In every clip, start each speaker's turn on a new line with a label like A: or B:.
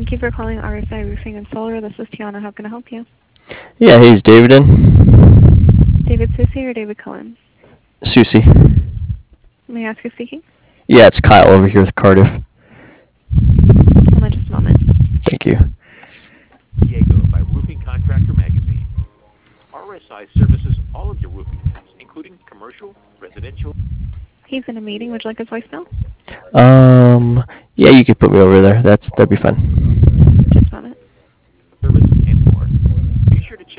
A: Thank you for calling RSI Roofing and Solar. This is Tiana. How can I help you?
B: Yeah, hey, is David in?
A: David Susie or David Cohen?
B: Susie.
A: May I ask who's speaking?
B: Yeah, it's Kyle over here with Cardiff.
A: Hold on just a moment.
B: Thank you.
C: Diego by Roofing Contractor Magazine. RSI services all of your roofing needs, including commercial, residential.
A: He's in a meeting. Would you like his voicemail?
B: Yeah, you could put me over there. That'd be fine.
A: Just a moment.
C: Service and more. Be sure to check.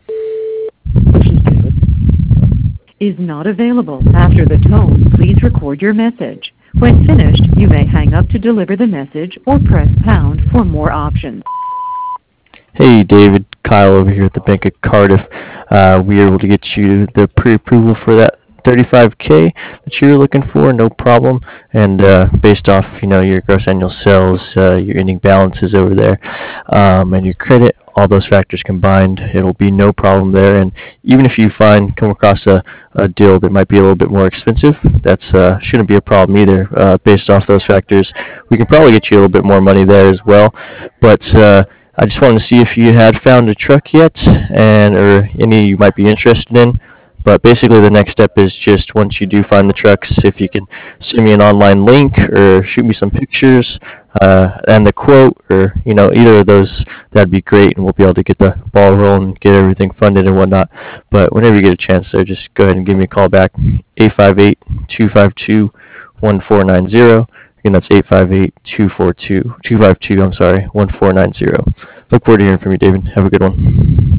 D: Is not available. After the tone, please record your message. When finished, you may hang up to deliver the message or press pound for more options.
B: Hey, David, Kyle over here at the Bank of Cardiff. We were able to get you the pre-approval for that 35K that you were looking for, no problem. And based off, your gross annual sales, your ending balances over there, and your credit, all those factors combined, it'll be no problem there. And even if you come across a deal that might be a little bit more expensive, that's shouldn't be a problem either. Based off those factors, we can probably get you a little bit more money there as well. But I just wanted to see if you had found a truck yet, or any you might be interested in. But basically, the next step is just once you do find the trucks, if you can send me an online link or shoot me some pictures and the quote, or either of those, that'd be great, and we'll be able to get the ball rolling, get everything funded and whatnot. But whenever you get a chance there, just go ahead and give me a call back, 858-252-1490. Again, that's 858-252-1490. Look forward to hearing from you, David. Have a good one.